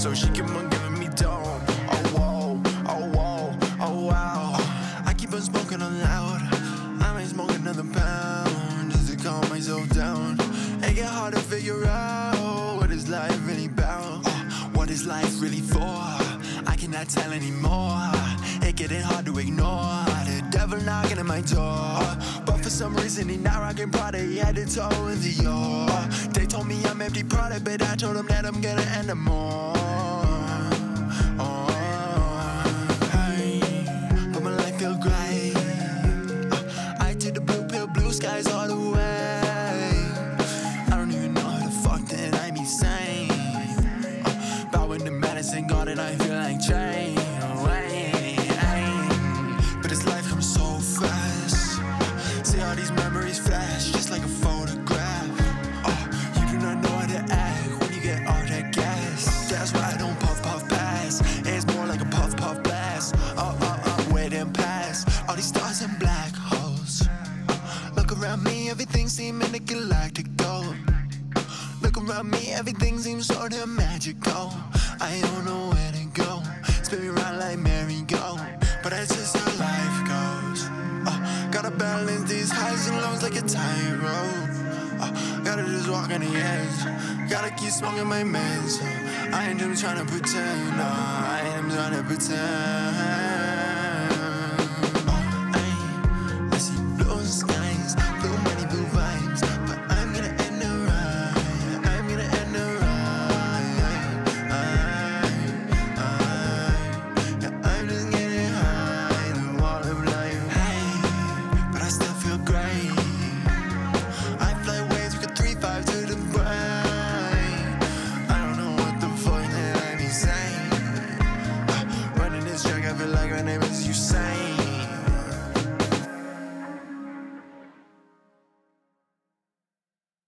so she keep on giving me dough. Oh whoa, oh whoa, oh wow. I keep on smoking on loud. I ain't smoking another pound just to calm myself down. It get hard to figure out what is life really about. What is life really for? I cannot tell anymore. It getting hard to ignore the devil knocking at my door. But for some reason he not rocking Prada. He had to toe in the yard. They told me I'm empty product, but I told them that I'm gonna end them all. Hey, but my life feel great. I took the blue pill, blue skies all the way. I don't even know how the fuck that I'm insane. Bowing to medicine, God, and I feel like chain. But this life comes so fast. See all these memories flash just like a photograph. You do not know how to act when you get all that gas. That's why I don't puff puff pass. It's more like a puff puff blast. Wait and pass all these stars and black holes. Look around me, everything seems intergalactical. Look around me, everything seems so damn magical. I don't know where to go. Spin me around like merry-go. But that's just how life goes. Gotta balance these highs and lows like a tightrope. Gotta just walk on the edge. Gotta keep smoking my meds. I ain't just trying to pretend. I am trying to pretend. I see blue skies, blue money, blue vibes. But I'm gonna end it right. I'm gonna end it right. I'm just getting high, the wall of life. Hey, but I still feel great. I fly waves with a 3-5 to the brain. I don't know what the fuck that I be saying. Running this track, I feel like my name is Usain.